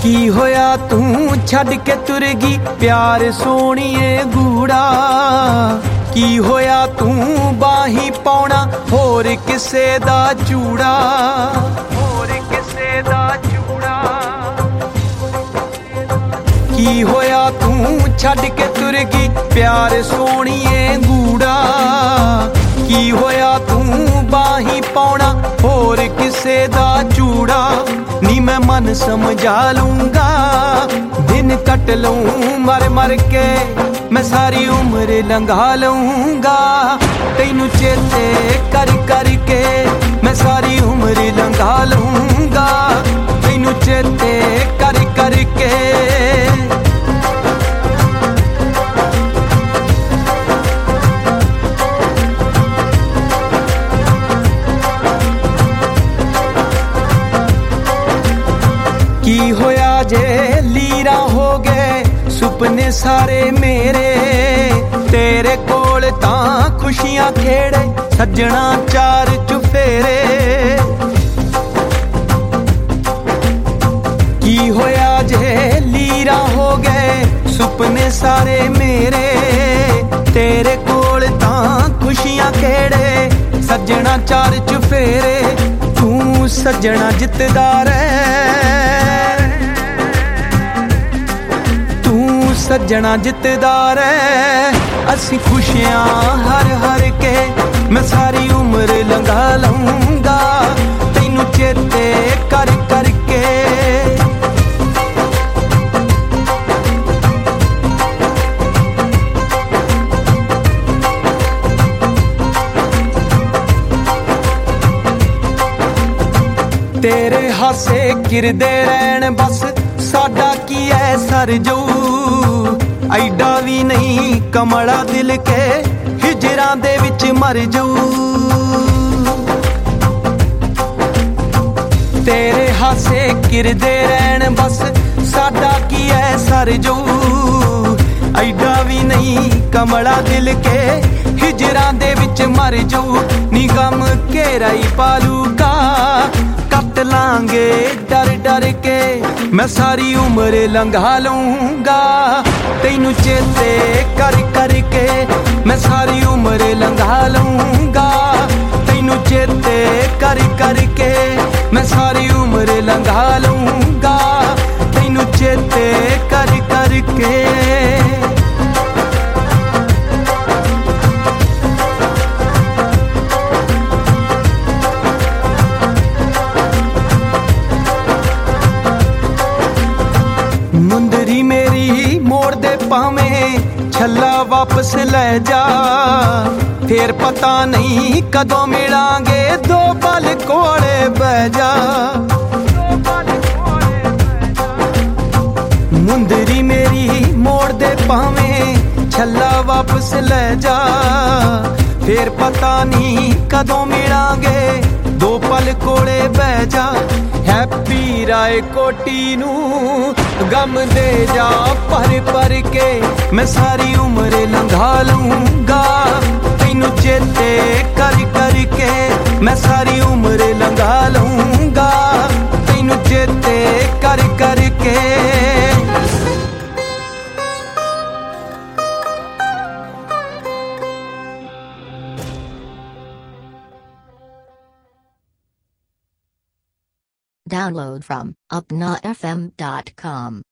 ਕੀ ਹੋਇਆ ਤੂੰ ਛੱਡ ਕੇ ਤੁਰ ਗਈ ਪਿਆਰ ਸੋਹਣੀਏ ਗੂੜਾ। ਕੀ ਹੋਇਆ ਤੂੰ ਬਾਹੀਂ ਪਾਉਣਾ ਹੋਰ ਕਿਸੇ ਦਾ ਚੂੜਾ, ਹੋਰ ਕਿਸੇ ਦਾ ਚੂੜਾ। ਕੀ ਹੋਇਆ ਤੂੰ ਛੱਡ ਕੇ ਤੁਰ ਗਈ ਪਿਆਰ ਸੋਹਣੀਏ ਗੂੜਾ। ਕੀ ਹੋਇਆ ਤੂੰ ਬਾਹੀਂ ਪਾਉਣਾ ਹੋਰ ਕਿਸੇ ਦਾ ਚੂੜਾ। ਨੀ ਮੈਂ ਮਨ ਸਮਝਾ ਲੂੰਗਾ ਦਿਨ ਕੱਟ ਲੂੰ ਮਰ ਮਰ ਕੇ, ਮੈਂ ਸਾਰੀ ਉਮਰ ਲੰਘਾ ਲੂੰਗਾ ਤੈਨੂੰ ਚੇਤੇ ਕਰ ਕਰ ਕੇ। ਮੈਂ ਸਾਰੀ ਉਮਰ ਲੰਘਾ ਲੂੰਗਾ ਤੈਨੂੰ ਚੇਤੇ ਕਰ ਕਰ ਕੇ। ਕੀ ਹੋਇਆ ਜੇ ਲੀਰਾ ਹੋ ਗਏ ਸੁਪਨੇ ਸਾਰੇ ਮੇਰੇ, ਤੇਰੇ ਕੋਲ ਤਾਂ ਖੁਸ਼ੀਆਂ ਖੇੜੇ ਸੱਜਣਾ ਚਾਰ ਚੁਫੇਰੇ। ਕੀ ਹੋਇਆ ਜੇ ਲੀਰਾ ਹੋ ਗਏ ਸੁਪਨੇ ਸਾਰੇ ਮੇਰੇ, ਤੇਰੇ ਕੋਲ ਤਾਂ ਖੁਸ਼ੀਆਂ ਖੇੜੇ ਸੱਜਣਾ ਚਾਰ ਚੁਫੇਰੇ। ਤੂੰ ਸੱਜਣਾ ਜਿੱਤਦਾ ਰਹਿ, ਸੱਜਣਾ ਜਿੱਤਦਾ ਰਹਿ। ਅਸੀਂ ਖੁਸ਼ੀਆਂ ਹਰ ਹਰ ਕੇ, ਮੈਂ ਸਾਰੀ ਉਮਰ ਲੰਘਾ ਲਊਂਗਾ ਤੈਨੂੰ ਚੇਤੇ ਕਰ ਕਰ ਕੇ। ਤੇਰੇ ਹਾਸੇ ਕਿਰਦੇ ਰਹਿਣ ਬਸ, ਸਾਡਾ ਕੀ ਐ ਸਰ ਜਾਊ। ਐਡਾ ਵੀ ਨਹੀਂ ਕਮਲਾ ਦਿਲ ਕੇ ਹਿਜਰਾਂ ਦੇ ਵਿੱਚ ਮਰ ਜਾਊ। ਤੇਰੇ ਹਾਸੇ ਕਿਰਦੇ ਰਹਿਣ ਬਸ, ਸਾਡਾ ਕੀ ਐ ਸਰ ਜਾਊ। ਐਡਾ ਵੀ ਨਹੀਂ ਕਮਲਾ ਦਿਲ ਕੇ ਹਿਜਰਾਂ ਦੇ ਵਿੱਚ ਮਰ ਜਾਊ। ਨੀ ਗਮ ਘੇਰਾ ਹੀ ਪਾਲੂਗਾ ਕੱਟ ਲਾਂਗੇ ਡਰ ਡਰ ਕੇ, ਮੈਂ ਸਾਰੀ ਉਮਰ ਲੰਘਾ ਲਊਂਗਾ ਤੈਨੂੰ ਚੇਤੇ ਕਰ ਕਰ ਕੇ। ਮੈਂ ਸਾਰੀ ਉਮਰ ਲੰਘਾ ਲਊਂਗਾ ਤੈਨੂੰ ਚੇਤੇ ਕਰ ਕਰ ਕੇ। ਮੈਂ ਸਾਰੀ ਉਮਰ ਲੰਘਾ ਲਊਂਗਾ ਤੈਨੂੰ ਚੇਤੇ ਕਰ ਕਰ ਕੇ। ਮੁੰਦਰੀ ਮੇਰੀ ਮੋੜ ਦੇ ਭਾਵੇਂ ਛੱਲਾ ਵਾਪਸ ਲੈ ਜਾ, ਫੇਰ ਪਤਾ ਨਹੀਂ ਕਦੋਂ ਮਿਲਾਂਗੇ ਦੋ ਪਲ ਕੋਲੇ ਬਹਿ ਜਾ। ਮੁੰਦਰੀ ਮੇਰੀ ਮੋੜ ਦੇ ਭਾਵੇਂ ਛੱਲਾ ਵਾਪਸ ਲੈ ਜਾ, ਫੇਰ ਪਤਾ ਨਹੀਂ ਕਦੋਂ ਮਿਲਾਂਗੇ ਦੋ ਪਲ ਕੋਲੇ ਬਹਿ ਜਾ। ਹੈਪੀ ਰਾਏ ਕੋਟੀ ਨੂੰ ਗਮ ਦੇ ਜਾ ਭਰ ਭਰ ਕੇ, ਮੈਂ ਸਾਰੀ ਉਮਰ ਲੰਘਾ ਲਊਂਗਾ ਤੈਨੂੰ ਚੇਤੇ ਕਰ ਕਰ ਕੇ। ਮੈਂ ਸਾਰੀ ਉਮਰ ਲੰਘਾ ਲਊਂਗਾ ਤੈਨੂੰ ਚੇਤੇ ਕਰ ਕਰ ਕੇ। Download from upnafm.com.